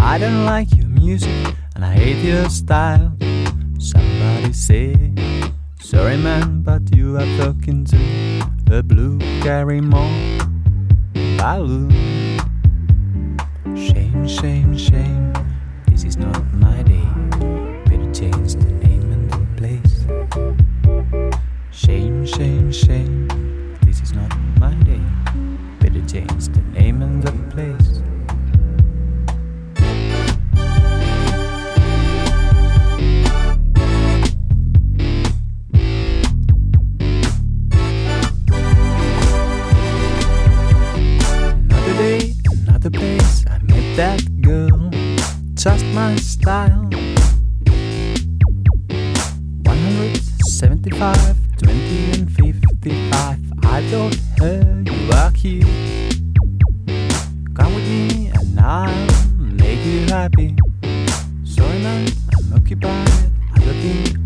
I don't like your music and I hate your style. Somebody say, sorry man, but you are talking to a blue Carrymore balloon. Shame, shame, shame, this is not my day. Better change the name and the place. Shame, shame, shame, this is not my day. Better change the name and the place. Another day, another place, I met that girl, just my style. 175, 20 and 55, I told her you are cute. Come with me and I'll make you happy. Sorry man, I'm occupied, I'm looking